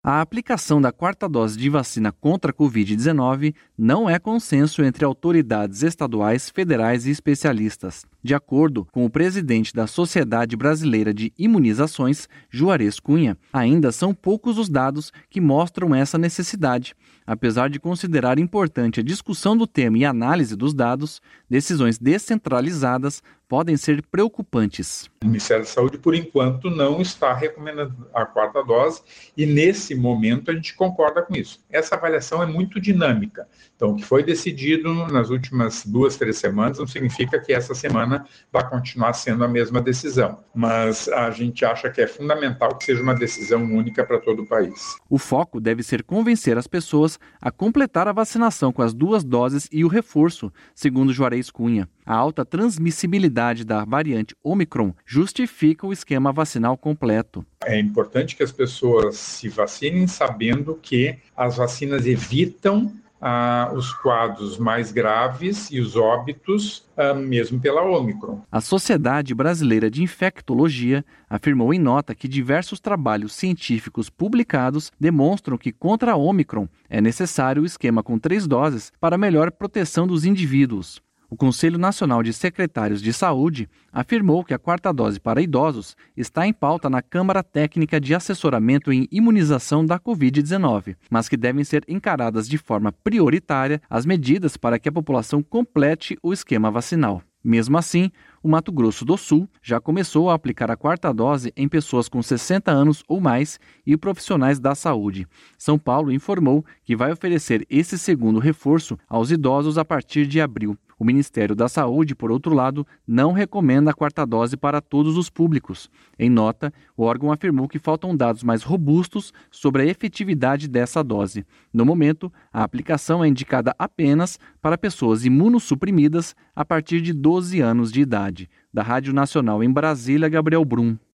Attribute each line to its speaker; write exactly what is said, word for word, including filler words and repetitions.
Speaker 1: A aplicação da quarta dose de vacina contra a covid dezenove não é consenso entre autoridades estaduais, federais e especialistas. De acordo com o presidente da Sociedade Brasileira de Imunizações, Juarez Cunha, ainda são poucos os dados que mostram essa necessidade. Apesar de considerar importante a discussão do tema e análise dos dados, decisões descentralizadas podem ser preocupantes.
Speaker 2: O Ministério da Saúde, por enquanto, não está recomendando a quarta dose e, nesse momento, a gente concorda com isso. Essa avaliação é muito dinâmica. Então, o que foi decidido nas últimas duas, três semanas não significa que essa semana vai continuar sendo a mesma decisão. Mas a gente acha que é fundamental que seja uma decisão única para todo o país.
Speaker 1: O foco deve ser convencer as pessoas a completar a vacinação com as duas doses e o reforço, segundo Juarez Cunha. A alta transmissibilidade da variante Omicron justifica o esquema vacinal completo.
Speaker 2: É importante que as pessoas se vacinem sabendo que as vacinas evitam ah, os quadros mais graves e os óbitos, ah, mesmo pela Omicron.
Speaker 1: A Sociedade Brasileira de Infectologia afirmou em nota que diversos trabalhos científicos publicados demonstram que contra a Omicron é necessário o esquema com três doses para melhor proteção dos indivíduos. O Conselho Nacional de Secretários de Saúde afirmou que a quarta dose para idosos está em pauta na Câmara Técnica de Assessoramento em Imunização da covid dezenove, mas que devem ser encaradas de forma prioritária as medidas para que a população complete o esquema vacinal. Mesmo assim, o Mato Grosso do Sul já começou a aplicar a quarta dose em pessoas com sessenta anos ou mais e profissionais da saúde. São Paulo informou que vai oferecer esse segundo reforço aos idosos a partir de abril. O Ministério da Saúde, por outro lado, não recomenda a quarta dose para todos os públicos. Em nota, o órgão afirmou que faltam dados mais robustos sobre a efetividade dessa dose. No momento, a aplicação é indicada apenas para pessoas imunossuprimidas a partir de doze anos de idade. Da Rádio Nacional em Brasília, Gabriel Brum.